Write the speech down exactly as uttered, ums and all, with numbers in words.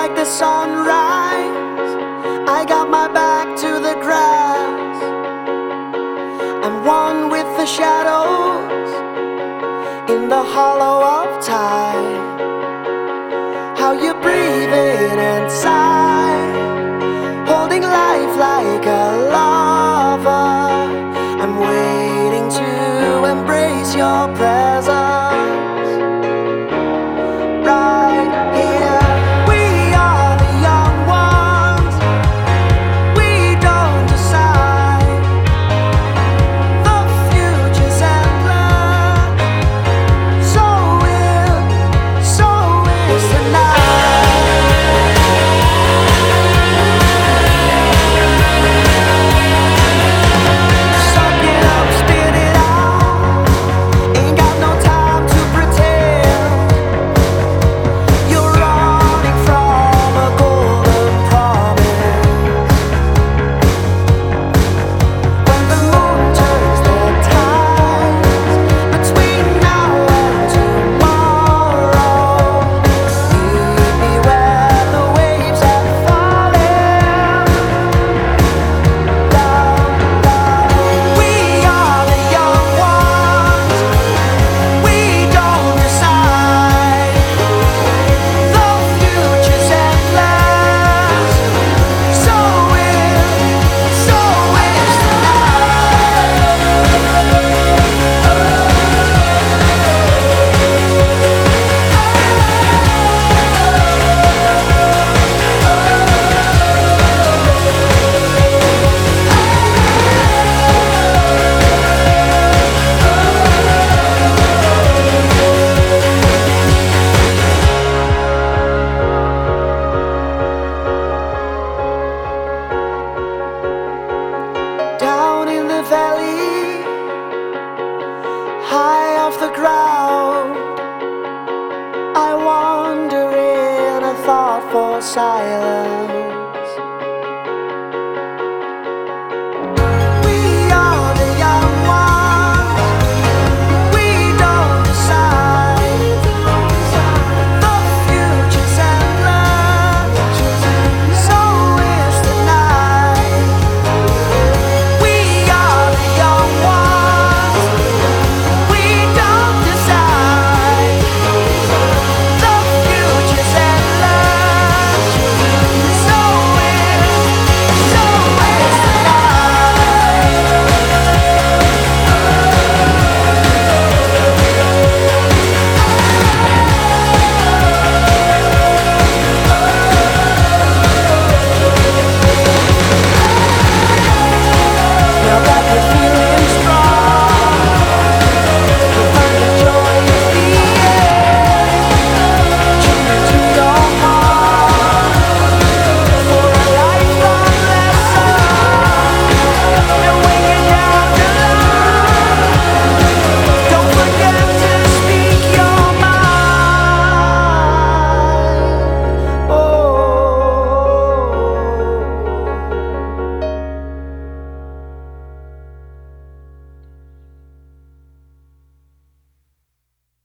like the sunrise, I got my back to the grass. I'm one with the shadows in the hollow of time. How you breathe in and sigh, holding life like a lover. I'm waiting to embrace your presence. Right here, we are the young ones. We don't decide. The future's endless. So will, so is tonight. Suck it up, spit it out. Ain't got no time to pretend. You're running from a golden promise. When the moon turns the tides between now and tomorrow, meet me where the waves are falling down, down. We are the young ones. We don't decide. The future's endless. So will, so is down in the valley, high off the ground. I wander in a thoughtful silence.